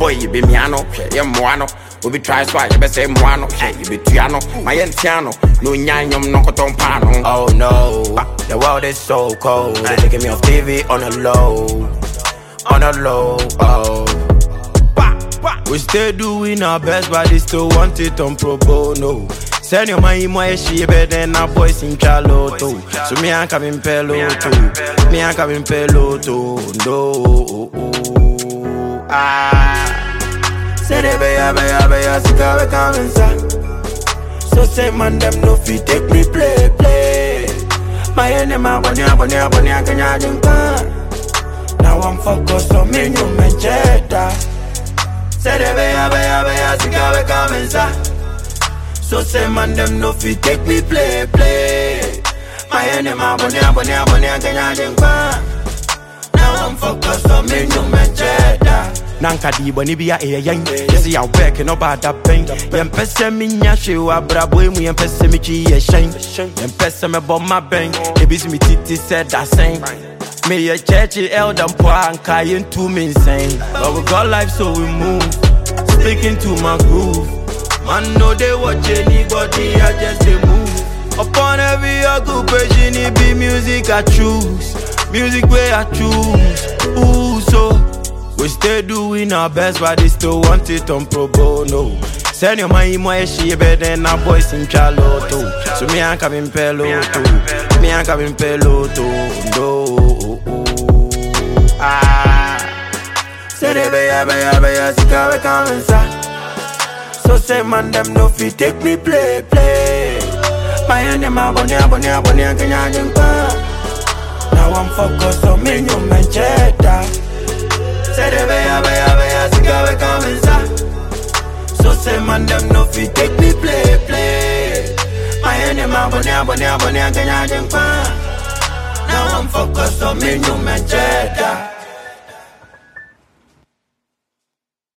boy, you be miano, ye moano. We be try swag, you be say moano, you be tiano, my entiano, no nyanyum no coton pano. Oh no, the world is so cold. They taking me off TV on the low, oh. We still doing our best, but they still want it on pro bono. Send your money more, she better than our boys in Charlotte. So me and Kevin Pello too. Me and Kevin Pello too. No. Say they be sika we coming sa. So say man them no fit take me play. My enemy bonya kanya jumpa. Now I'm focused on me new mancheta. Say they be sika we coming sa. So say man them no fit take me play. My enemy bonya kanya jumpa. Now I'm focused on me new mancheta. Nanka di boni bia yang yes ya back no bad that pain yem pese mi nya hwe wa brabo emu yem pese mi chi ye shen yem pese me bo ma ben e bi mi titi said that same me ye church elder po anka yen to me insane but we got life so we move sticking to my groove man no they watch anybody I just they move upon every occupation it be music I choose music where I choose ooh so we still doing our best, but they still want it on pro bono. Send your money more, she better than our boys in Charlotte. So me and Kevin Pello too. Me and Kevin Pello too. No. Say they be sika we coming sa. So say man them no fit take me play. My enemy bonya kanya jumpa. Now I'm focused on me new mancheta. Say they be sika we coming sa. So say man them no fit take me play. My enemy bonya kanya jumpa. Now I'm focused on me new mancheta.